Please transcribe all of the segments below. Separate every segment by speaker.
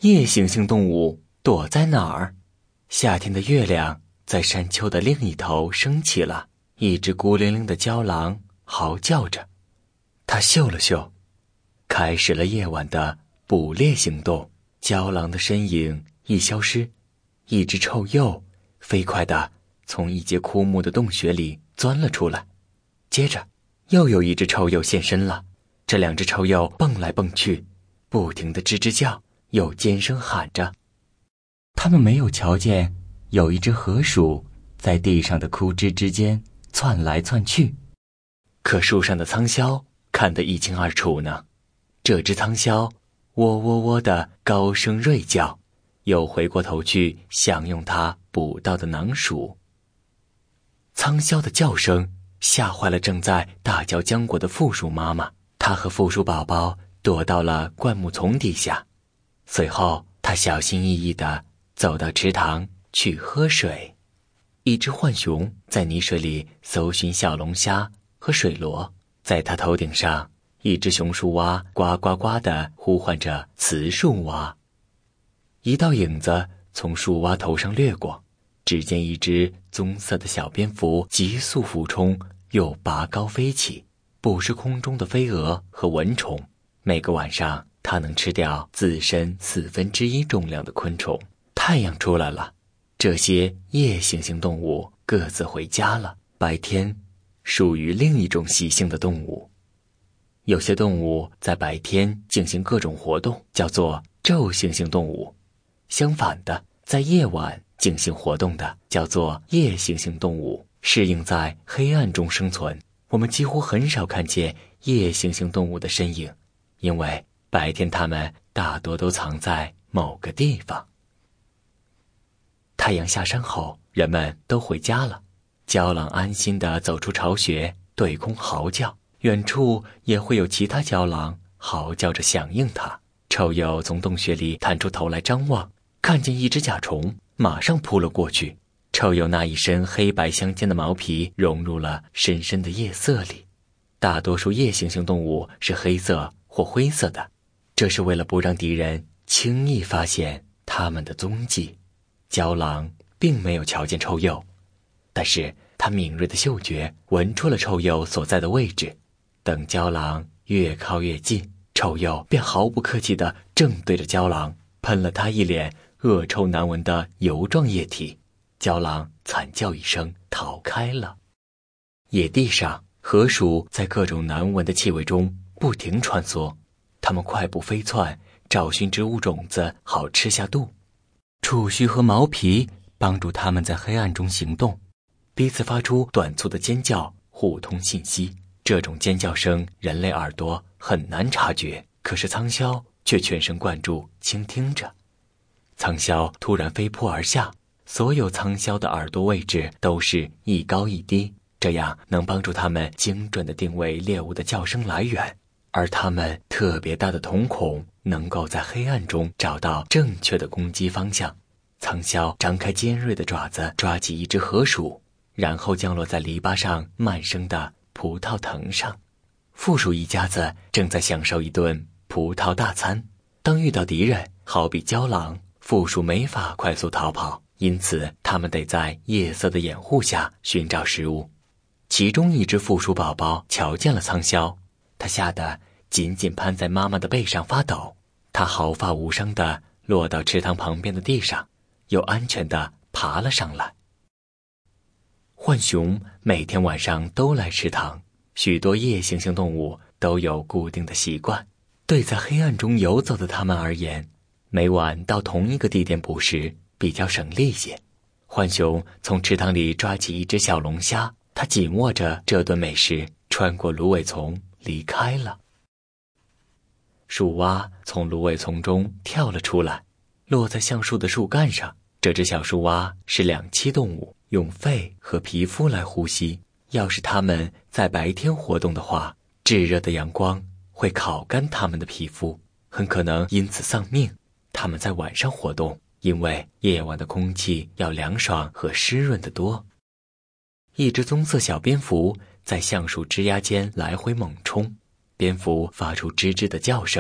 Speaker 1: 夜行性动物躲在哪儿？夏天的月亮在山丘的另一头升起了，一只孤零零的郊狼嚎叫着。它嗅了嗅，开始了夜晚的捕猎行动。郊狼的身影一消失，一只臭鼬飞快地从一节枯木的洞穴里钻了出来。接着又有一只臭鼬现身了，这两只臭鼬蹦来蹦去，不停地吱吱叫，又尖声喊着。他们没有瞧见有一只河鼠在地上的枯枝之间窜来窜去，可树上的苍枭看得一清二楚呢。这只苍枭喔喔喔地高声锐叫，又回过头去享用它捕到的囊鼠。苍枭的叫声吓坏了正在大嚼浆果的负鼠妈妈，她和负鼠宝宝躲到了灌木丛底下。随后她小心翼翼地走到池塘去喝水。一只浣熊在泥水里搜寻小龙虾和水螺，在它头顶上，一只熊树蛙呱呱呱地呼唤着雌树蛙。一道影子从树蛙头上掠过，只见一只棕色的小蝙蝠急速俯冲，又拔高飞起，捕食空中的飞蛾和蚊虫。每个晚上，它能吃掉自身1/4重量的昆虫。太阳出来了，这些夜行性动物各自回家了。白天属于另一种习性的动物。有些动物在白天进行各种活动，叫做昼行性动物。相反的，在夜晚进行活动的叫做夜行性动物。适应在黑暗中生存，我们几乎很少看见夜行性动物的身影，因为白天它们大多都藏在某个地方。太阳下山后，人们都回家了。郊狼安心地走出巢穴，对空嚎叫，远处也会有其他郊狼嚎叫着响应它。臭鼬从洞穴里探出头来张望，看见一只甲虫，马上扑了过去。臭鼬那一身黑白相间的毛皮融入了深深的夜色里。大多数夜行性动物是黑色或灰色的，这是为了不让敌人轻易发现它们的踪迹。郊狼并没有瞧见臭鼬，但是他敏锐的嗅觉闻出了臭鼬所在的位置。等郊狼越靠越近，臭鼬便毫不客气地正对着郊狼喷了他一脸恶臭难闻的油状液体。郊狼惨叫一声逃开了。野地上，河鼠在各种难闻的气味中不停穿梭，它们快步飞窜，找寻植物种子好吃下肚。触须和毛皮帮助它们在黑暗中行动，彼此发出短促的尖叫，互通信息。这种尖叫声人类耳朵很难察觉，可是苍枭却全神贯注倾听着。苍枭突然飞扑而下，所有苍枭的耳朵位置都是一高一低，这样能帮助它们精准地定位猎物的叫声来源，而它们特别大的瞳孔能够在黑暗中找到正确的攻击方向。苍枭张开尖锐的爪子抓起一只河鼠，然后降落在篱笆上漫生的葡萄藤上。负鼠一家子正在享受一顿葡萄大餐。当遇到敌人，好比郊狼，负鼠没法快速逃跑，因此他们得在夜色的掩护下寻找食物。其中一只负鼠宝宝瞧见了苍枭，它吓得紧紧攀在妈妈的背上发抖。它毫发无伤地落到池塘旁边的地上，又安全地爬了上来。浣熊每天晚上都来池塘，许多夜行性动物都有固定的习惯。对在黑暗中游走的它们而言，每晚到同一个地点捕食比较省力些。浣熊从池塘里抓起一只小龙虾，它紧握着这顿美食，穿过芦苇丛离开了。树蛙从芦苇丛中跳了出来，落在橡树的树干上。这只小树蛙是两栖动物，用肺和皮肤来呼吸。要是它们在白天活动的话，炙热的阳光会烤干它们的皮肤，很可能因此丧命。它们在晚上活动，因为夜晚的空气要凉爽和湿润得多。一只棕色小蝙蝠在橡树枝桠间来回猛冲，蝙蝠发出吱吱的叫声，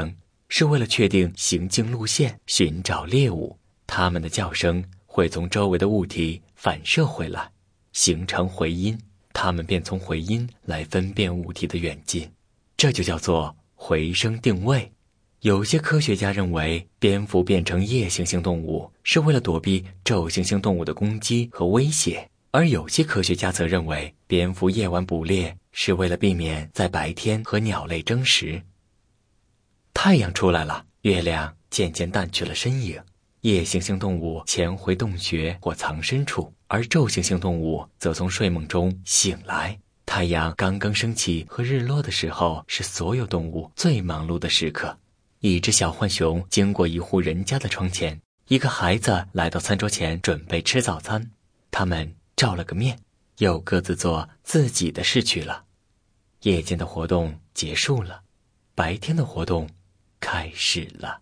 Speaker 1: 是为了确定行进路线，寻找猎物。它们的叫声会从周围的物体反射回来，形成回音，它们便从回音来分辨物体的远近，这就叫做回声定位。有些科学家认为，蝙蝠变成夜行性动物是为了躲避昼行性动物的攻击和威胁，而有些科学家则认为，蝙蝠夜晚捕猎是为了避免在白天和鸟类争食。太阳出来了，月亮渐渐淡去了身影，夜行性动物潜回洞穴或藏身处，而昼行性动物则从睡梦中醒来。太阳刚刚升起和日落的时候是所有动物最忙碌的时刻。一只小浣熊经过一户人家的窗前，一个孩子来到餐桌前准备吃早餐，他们照了个面，又各自做自己的事去了。夜间的活动结束了，白天的活动开始了。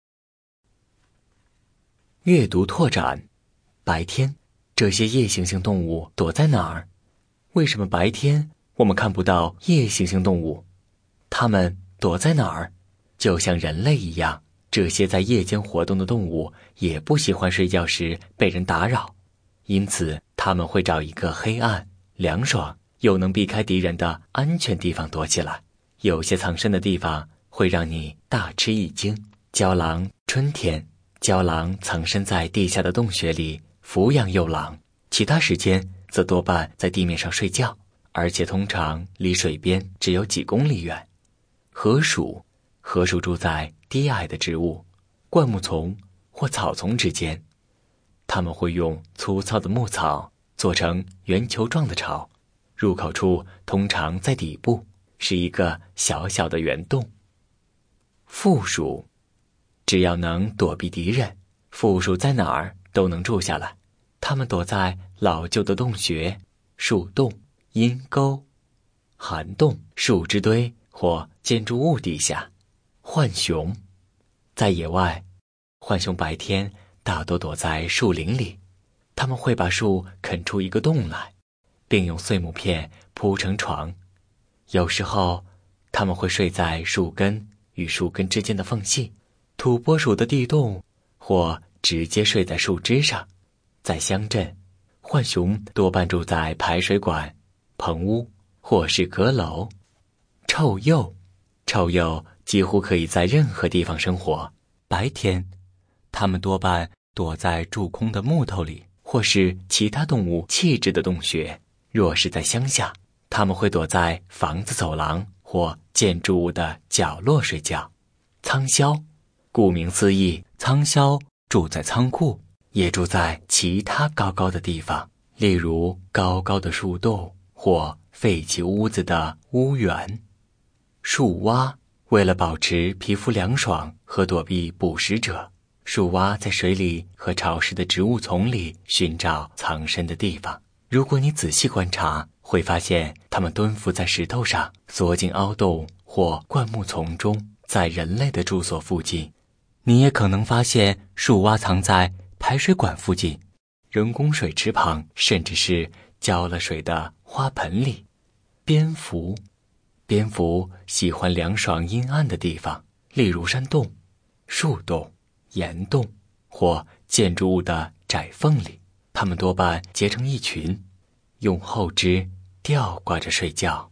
Speaker 1: 阅读拓展。白天，这些夜行性动物躲在哪儿？为什么白天我们看不到夜行性动物？它们躲在哪儿？就像人类一样，这些在夜间活动的动物也不喜欢睡觉时被人打扰，因此它们会找一个黑暗、凉爽又能避开敌人的安全地方躲起来。有些藏身的地方会让你大吃一惊。郊狼，春天，郊狼藏身在地下的洞穴里抚养幼狼，其他时间则多半在地面上睡觉，而且通常离水边只有几公里远。河鼠，河鼠住在低矮的植物、灌木丛或草丛之间，它们会用粗糙的木草做成圆球状的巢，入口处通常在底部，是一个小小的圆洞。负鼠，只要能躲避敌人，负鼠在哪儿都能住下来。它们躲在老旧的洞穴、树洞、阴沟、涵洞、树枝堆或建筑物底下。浣熊，在野外，浣熊白天大多躲在树林里，它们会把树啃出一个洞来，并用碎木片铺成床。有时候，它们会睡在树根与树根之间的缝隙、土拨鼠的地洞，或直接睡在树枝上。在乡镇，浣熊多半住在排水管、棚屋或是阁楼。臭鼬，臭鼬几乎可以在任何地方生活。白天，它们多半躲在蛀空的木头里，或是其他动物弃置的洞穴。若是在乡下，它们会躲在房子走廊或建筑物的角落睡觉。仓鸮，顾名思义，仓鸮住在仓库，也住在其他高高的地方，例如高高的树洞或废弃屋子的屋檐。树蛙，为了保持皮肤凉爽和躲避捕食者，树蛙在水里和潮湿的植物丛里寻找藏身的地方。如果你仔细观察，会发现它们蹲伏在石头上，缩进凹洞或灌木丛中。在人类的住所附近，你也可能发现树蛙藏在排水管附近、人工水池旁，甚至是浇了水的花盆里。蝙蝠，蝙蝠喜欢凉爽阴暗的地方，例如山洞、树洞、岩洞或建筑物的窄缝里。它们多半结成一群，用后肢吊挂着睡觉。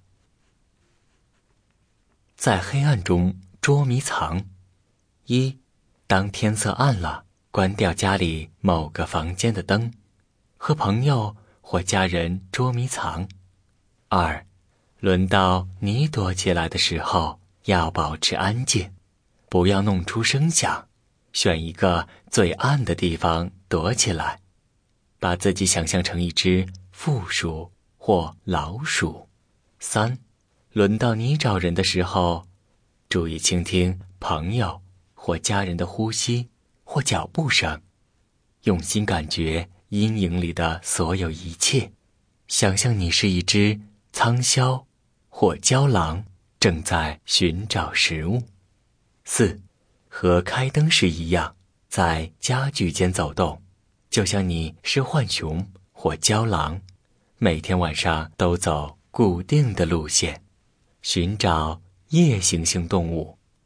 Speaker 1: 在黑暗中捉迷藏。一，当天色暗了，关掉家里某个房间的灯，和朋友或家人捉迷藏。二，轮到你躲起来的时候，要保持安静，不要弄出声响，选一个最暗的地方躲起来，把自己想象成一只负鼠或老鼠。三，轮到你找人的时候，注意倾听朋友或家人的呼吸或脚步声，用心感觉阴影里的所有一切，想象你是一只仓鸮或郊狼，正在寻找食物。四，和开灯时一样，在家具间走动，就像你是浣熊或郊狼，每天晚上都走固定的路线，寻找夜行性动物，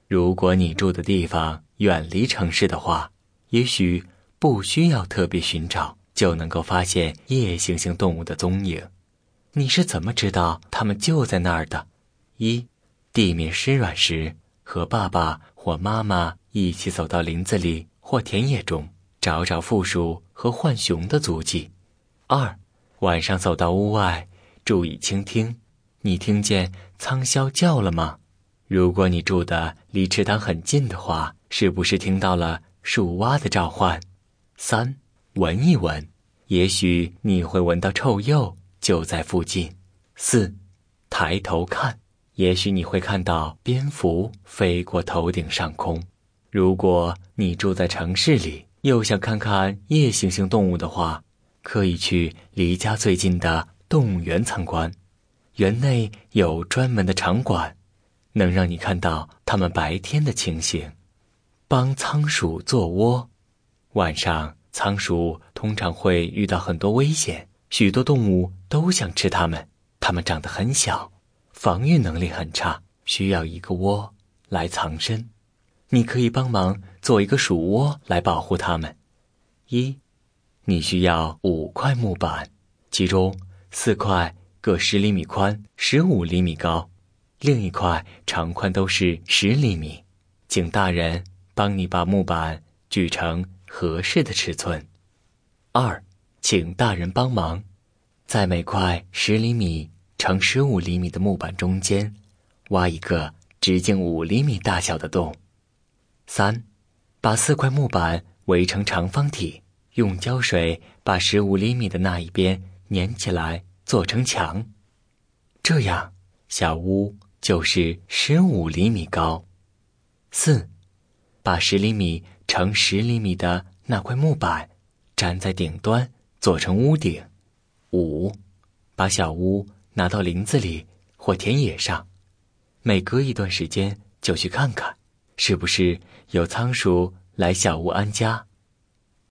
Speaker 1: 如果你住的地方远离城市的话，也许不需要特别寻找，就能够发现夜行性动物的踪影。你是怎么知道它们就在那儿的？一，地面湿软时，和爸爸或妈妈一起走到林子里或田野中，找找负鼠和浣熊的足迹。二，晚上走到屋外，注意倾听，你听见苍枭叫了吗？如果你住的离池塘很近的话，是不是听到了树蛙的召唤？三，闻一闻，也许你会闻到臭鼬就在附近。四，抬头看，也许你会看到蝙蝠飞过头顶上空。如果你住在城市里，又想看看夜行性动物的话，可以去离家最近的动物园参观。园内有专门的场馆，能让你看到它们白天的情形。帮仓鼠做窝，晚上仓鼠通常会遇到很多危险，许多动物都想吃它们。它们长得很小，防御能力很差，需要一个窝来藏身。你可以帮忙做一个鼠窝来保护它们。一，你需要5块木板，其中4块各10厘米宽，15厘米高，另一块长宽都是10厘米。请大人帮你把木板锯成合适的尺寸。二，请大人帮忙，在每块10厘米乘15厘米的木板中间挖一个直径5厘米大小的洞。三，把4块木板围成长方体，用胶水把15厘米的那一边粘起来做成墙，这样小屋就是15厘米高。四，把10厘米乘10厘米的那块木板粘在顶端做成屋顶。五，把小屋拿到林子里或田野上，每隔一段时间就去看看，是不是有仓鼠来小屋安家。